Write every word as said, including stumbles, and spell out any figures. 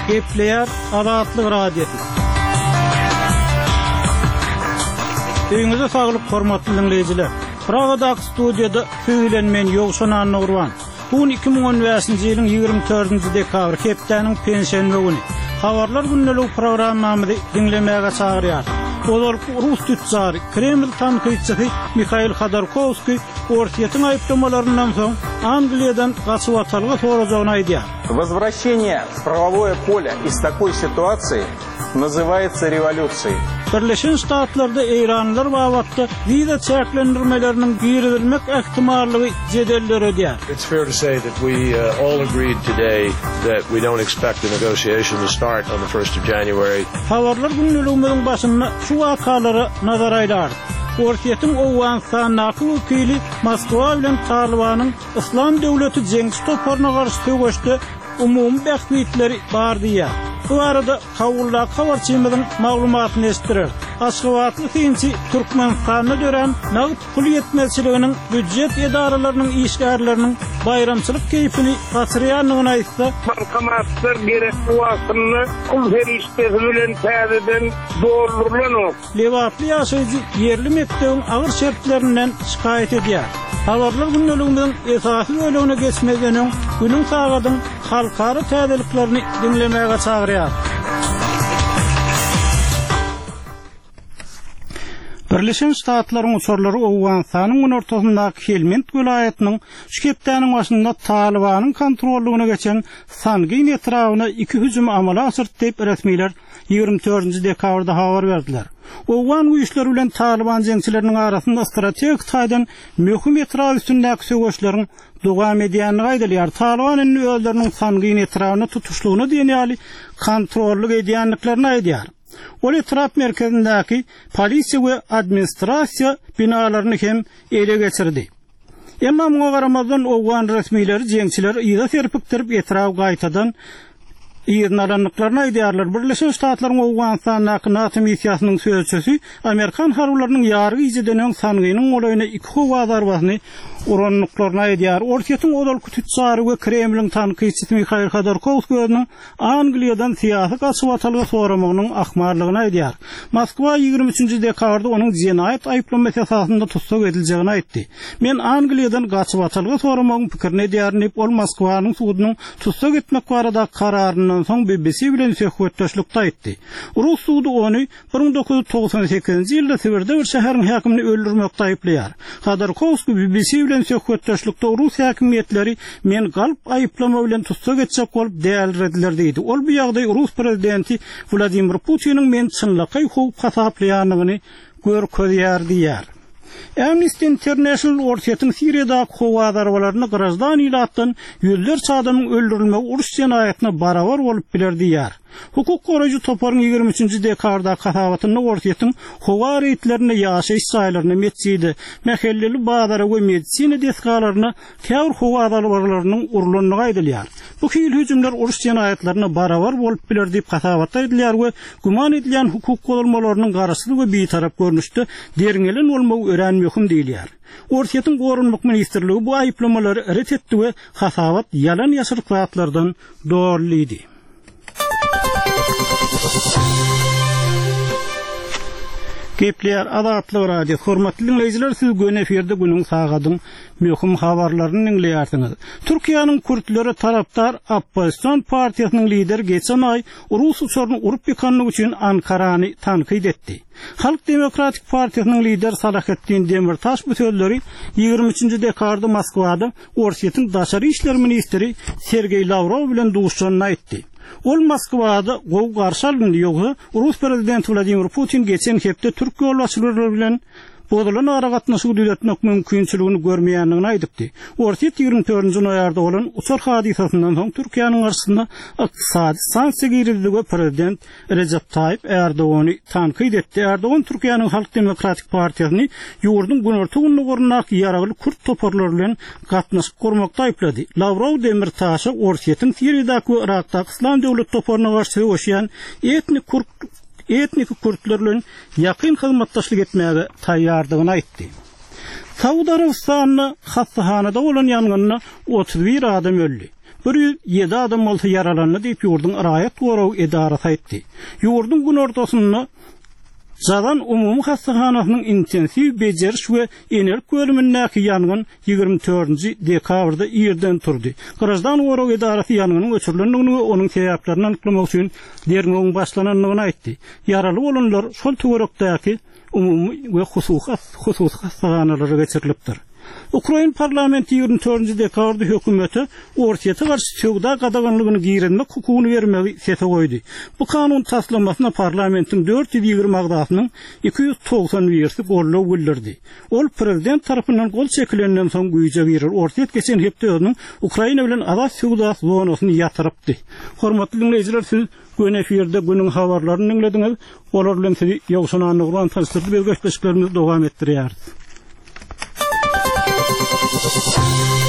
Gepleyer Azatlyk Radiosu. Öňüňize saglyk, hormatly dinleýijiler. Pragadaky studiýada söylenmen Ýogşan Nurwan. Bu iki ming on beşinji ýylyň ýygrimi dördünji dekabr hepdeniň pensiýanmy güni. Habarlar günnelik programmamy dinlemäge çagyrýar. Olar Rus tüccar Kreml tanqidçisi Mikhail Khodorkovskiy ortiýetiň aýpdamalaryndan soň Angliýadan gaçyp atalga sorajagyny aýdýar. Возвращение в правовое поле из такой ситуации называется революцией. Birleşen Ştatlarda Eýranlylar wagtda wiza çäklendirmeleriniň giridilmek ähtimallygy jedelleri ödýär. It's fair to say that we uh, all agreed today that we don't expect the negotiation to start on the first of January. Habarlar günneligimiň başynda şu wakalary nazar aýdar. Ortiýetiň Owgan Naky wekili Moskwa bilen Talibanyň Islam döwleti jeňsi toparna garşy töweşde umumy bähmitleri bar diýär. Bu arada kavullar kavarçymyň maglumatyny esdirer. Aşgabatly finçi Türkmenistanyna dören nagt pul ýetmezçiliginiň büdjet edaralarynyň işgärleriniň bayramçylyk keyfini gaçyrýanlygyny aýtsa, bankomatlar gerekli wagtyny pul feriştesi bilen täzeden doldurulýar. Lewatly ýaşaýjy yerli mekdebiň agyr şertlerinden şikaýet edýär. Habarlar günneligimiň esasy bölümine geçmegeniň günüň sagadyň halkara täzeliklerini dinlemäge çagyrýar. Birleşen Ştatlaryň uçurlary Owganistanyň ortasyndaky Helmand welaýatynyň şükepdäniň başynda Talibanyň kontrollugyna geçen Sangyn etrawyna iki hüjüm amala asyrdy diýip resmiler ýygrimi dördünji dekabrda habar berdiler. Owgan güýçleri bilen Taliban jeňçileriniň arasynda strategik taýdan möhüm etraw üstündäki söwüşleriň dowam edýänligi aýdylýar. Taliban indi özleriniň Sangyn etrawyny tutuşlugyny diýenýäli kontrollyk edýänliklerini aýdýar. Ol etraf merkezindäki polisiýa we administrasiýa binalaryny hem ele geçirdi. Emma muňa garamazdan Owgan resmileri jeňçiler ýyda serpikdirip etraf gaýtadan ýernalanlyklaryny aýdýarlar. Birleşen Ştatlaryň Owganistanyň NATO missiýasynyň sözçüsi Amerikan harwlarynyň ýargy ýyjydan Sangynyň olaýyna iki howa zarbasyny uranlyklaryny aýdýar. Ortiýetiň odalky tüccar we Kremliň tanqidçisi Mikhail Khodorkovskiýň Angliýadan siýasy gaçyp atalga soramagynyň ahmarlygyny aýdýar. Moskwa ýygrimi üçinji dekabrda onuň jenaýat aýplamasy esasynda tutsak ediljegini aýtdy. Men Angliýadan gaçyp atalga soramagyň pikirini diýärnip, ol Moskwanyň suwudynyň tutsak etmek barada kararyny soň B B C bilen söhbetdeşlikde aýtdy. Rus suwdy ony bir ming dokuz yüz togsan sekizinji ýylda Sibirde bir şäheriň häkimini öldürmekde aýplaýar. Khodorkovskiy B B C bilen söhbetdeşlikde Rus häkimiýetleri men galp aýplama bilen tutsak etjek bolup däldirdiler diýdi. Ol bu ýagdaý Rus prezidenti Vladimir Putiniň men çynlaky howp hasaplaýanlygyny görkezýär diýär. Amnesty International ortiýetiň Siriýadaky howa zarwalaryny grazdan ilatdan ýüzlerçe adamyň öldürilmegi uruş jenaýatyna barabar bolup biler diýär. Hukuk goraýjy toparyň ýygrimi üçinji dekabrda kasawatyny ortiýetiň howa reýtlerini ýaşaýyş saýlaryny mesjidi, mahalleli bazara we medisina deskalaryny käwr howa zarwalarynyň urulanyny aýdylýar. Bu hil hüjümler uruş jenaýatlaryna barabar bolup biler diýip kasawat aýdylýar we guman edilýän hukuk golamalarının garaşly we bitarap görnüşde deriňelen bolmagy ören möhüm diýilýär. Ortiýetiň gorunmak ministrligi bu aýplamалary ret etdi we kasawat ýalan ýaşyryklardan dogrulydy. Gepleyer Azatlyk Radio. Hormatly dinleýijiler, siz gün eferde günüň sagadyň möhüm habarlaryny dinleýärsiňiz. Türkiýanyň Kürtleri tarapdar Opposition partiýasynyň lideri geçen ay Rus uçuryny urup ýykanlyk üçin Ankarany tanqid etdi. Halk Demokratik Partiýasynyň lideri Salahattin Demirtaş bu sözleri ýygrimi üçinji dekabrda Moskwada ortiýetiň daşary işler ministri Sergey Lavrov bilen duşanyny aýtdy. Ol Moskwada gowy garşy alındy ýogsa Rus prezidenti Vladimir Putin geçen hepde Türk ýolbaşçylary bilen bozulan ara gatnaşygy düzeltmek mümkinçiligini görmeýänligini aýdypdy. Ortiýet ýygrimi dördünji noýarda bolan uçur hadisasinden soň Türkiýanyň garşysynda ykdysady sanksiýa girildi prezident Recep Tayyip Erdogany tanqid etdi. Erdogan Türkiýanyň Halk Demokratik Partiýasyny ýurdun günorta gününe gorunak ýaragly Kürt toparlary bilen gatnaşyk gurmakda aýplady. Lavrov Demirtaşy ortiýetiň Siriýadaky we Irakdaky Islam döwlet toparlaryna garşy oşýan etnik Kürt etnik Kürtler bilen ýakyn hyzmatdaşlyk etmäge taýýardygyny aýtdy. Saudiya Arabistanyna hastahanada bolan ýangynda otuz bir adam öldü. bir yüz yedi adam olsa yaralandı diýip ýurdun Raýat Goraw edarasy aýtdy. Ýurdun gün ortasynda Zadan umumy hastahanasynyň intensiv bejeriş we enerk bölümindäki ýangyn ýygrimi dördünji dekabrda ýerden turdy. Garaşdan Goraw edarasy ýanganyň öçürilendigini we onuň sebäplerini anyklamak üçin dernegiň başlananyny aýtdy. Yaraly bolanlar şol töwerekdäki umumy we hususy hususy hastahanalary geçirilipdir. Ukraina parlamenti ýygrimi dördünji dekabrda hökümeti ortaýa garşy söwda gadaganlygyny giýrenmek hukugyny bermegi sese goýdy. Bu kanun taslamasyna parlamentiň dört yüz ýygrimi agdasynyň iki yüz togsan üýesi gollaw bildirdi. Ol prezident tarapyndan gol çekilenden soň güýje girer. Ortaýa geçen hepde Ukraina bilen azat söwda zonasyny ýatyrypdy. Hormatly dinleýijiler, siz gün efirde günüň habarlaryny dinlediňiz. Olar bilen sizi ýogşunan Nurlan tasdirli belgeçleşiklerimizi dowam etdirýär.